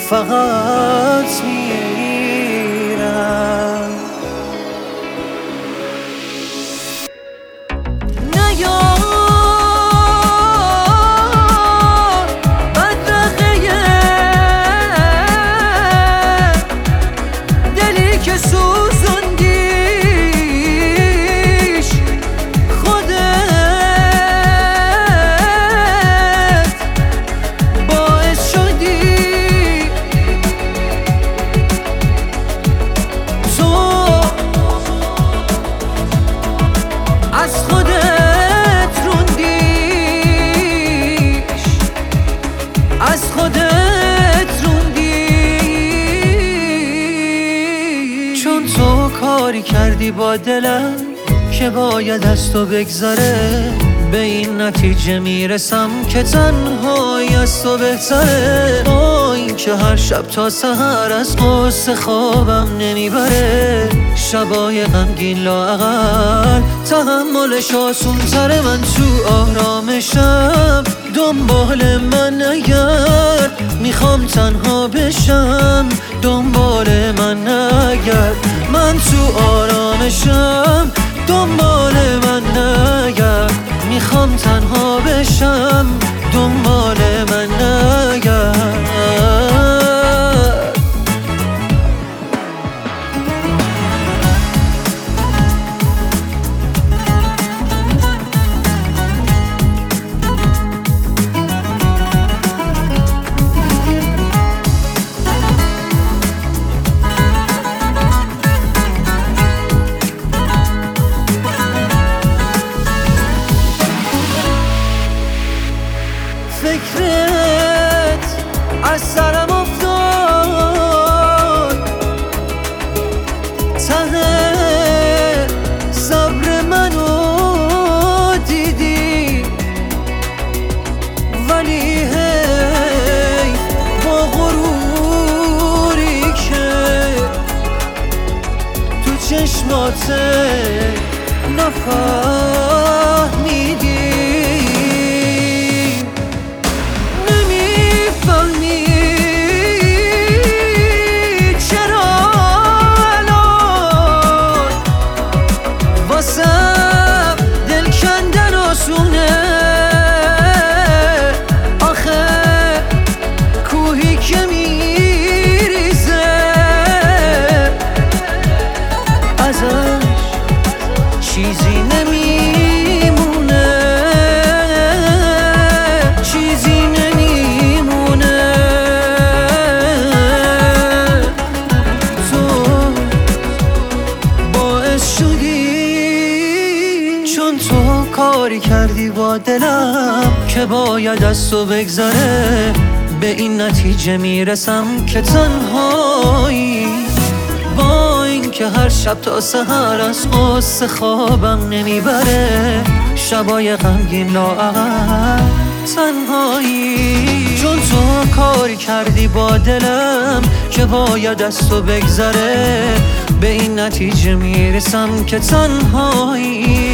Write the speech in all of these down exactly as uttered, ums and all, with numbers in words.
فقط میرم. نیا بدرقه دلی که سوزوندیش خودت باعث شدی تو از خودت روندیش از خودت روندیش چون تو کاری کردی با دلم که باید از تو بگذره، به این نتیجه میرسم که تنهایی از تو بهتره. با این که هر شب تا سحر از قصه خوابم نمیبره، شبای غمگین لااقل تحملش آسون تره. من تو آرامشم دنبال من نگرد، میخوام تنها بشم دنبال من نگرد. من تو آرامشم دنبال من نگرد، میخوام تنها بشم دنبال من نگرد. فکرت از سرم افتاد، ته صبر منو دیدی، ولی هی با غروری که تو چشمات نفهمیدی. دل کندن آسونه، آخه کوهی که میریزه ازش چیزی نمیمونه، چیزی نمیمونه. تو باعث شدی چون تو کاری کردی با دلم که باید از تو بگذره، به این نتیجه میرسم که تنهایی. با این که هر شب تا سحر از قصه خوابم نمیبره، شبای غمگین لااقل تنهایی. چون تو کاری کردی با دلم که باید از تو بگذره، به این نتیجه میرسم که تنهایی.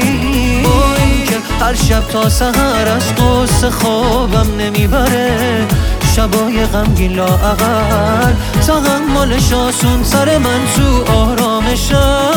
هر شب تا سحر از قصه خوابم نمیبره، شبای غمگین لااقل تحملش آسون تره. من تو آرامشم